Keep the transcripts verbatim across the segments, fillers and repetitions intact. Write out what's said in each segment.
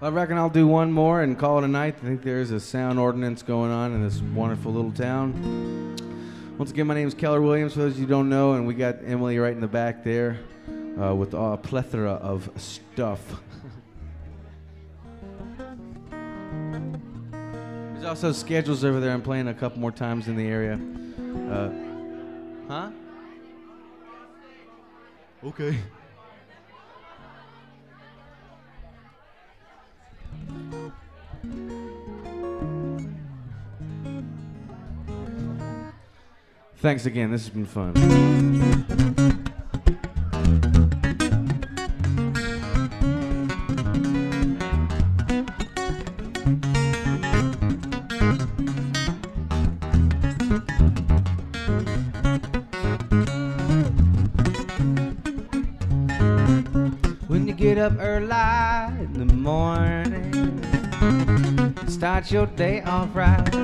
I reckon I'll do one more and call it a night. I think there's a sound ordinance going on in this wonderful little town. Once again, my name is Keller Williams, for those of you who don't know, and we got Emily right in the back there uh, with a plethora of stuff. There's also schedules over there. I'm playing a couple more times in the area. Uh, huh? Okay. Thanks again. This has been fun. When you get up early in the morning, start your day off right,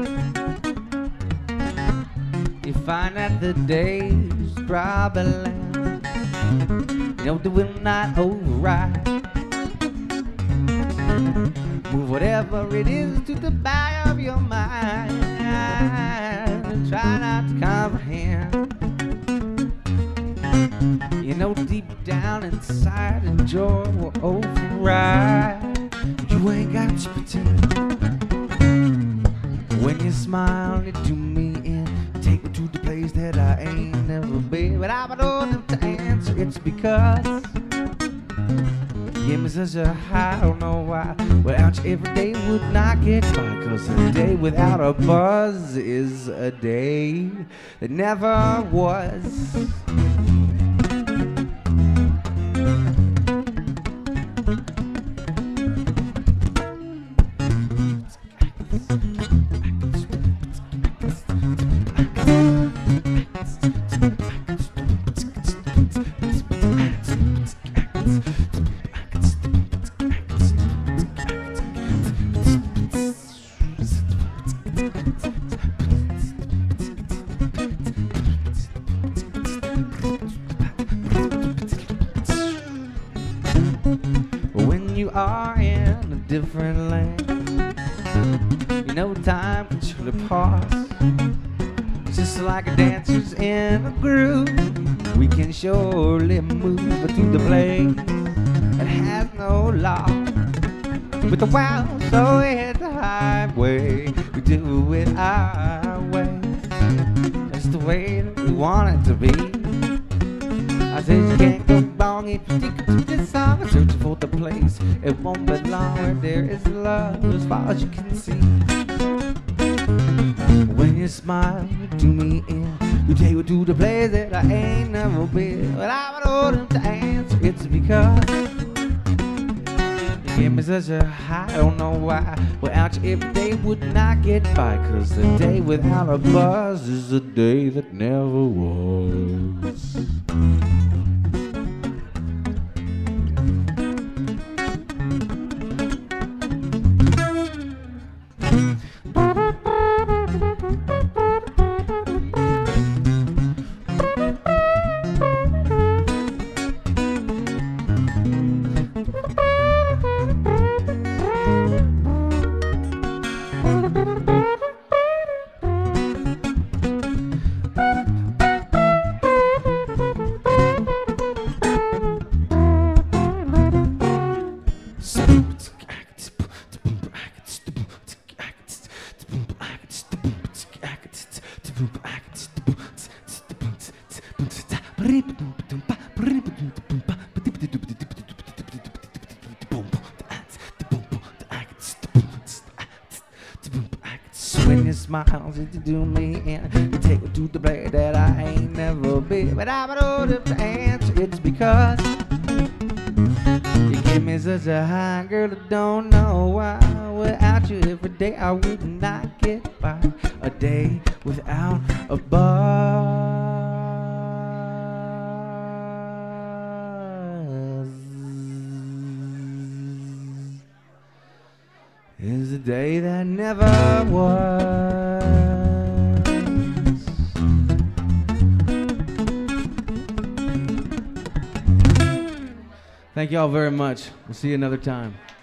you find that the day's probably long. You know they will not override. Move whatever it is to the back of your mind and try not to comprehend. You know deep down inside the joy will override. You ain't got to pretend. When you smile, you do me in. Take me to the place that I ain't never been. But I would order them to answer. It's because you give me such a high, I don't know why. Without you every day would not get by. Cause a day without a buzz is a day that never was. When you are in a different land, you know time can surely pause. Just like dancers in a groove, we can surely move through the place that has no law. With the wild so hit the highway, we do it our way. That's the way that we want it to be. I said you can't go wrong if you stick to this song. Searching for the place it won't belong, where there is love as far as you can see. When you smile to me in, you take me to the place that I ain't never been. But I would order them to answer. It's because you give me such a high, I don't know why. Without you every day would not get by. Cause the day without a buzz is a day that never was. When you smile, you do me in. You take me to the place that I ain't never been. But I would order to answer. It's because you give me such a high, girl, I don't know why. Without you every day I would not get by. A day without a buzz is a day that never was. Thank you all very much. We'll see you another time.